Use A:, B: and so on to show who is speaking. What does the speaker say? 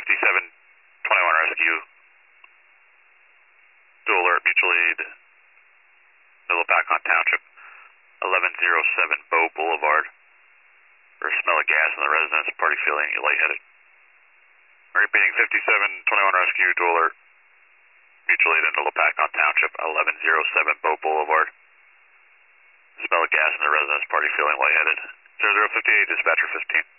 A: 5721 rescue. Dual alert, mutual aid. Middle Pacon Township, 1107 Bow Boulevard. Or smell of gas in the residence, party feeling lightheaded. Repeating 5721 rescue, dual alert. Mutual aid in Middle Pacon Township, 1107 Bow Boulevard. Smell of gas in the residence, party feeling lightheaded. 0058, dispatcher 15.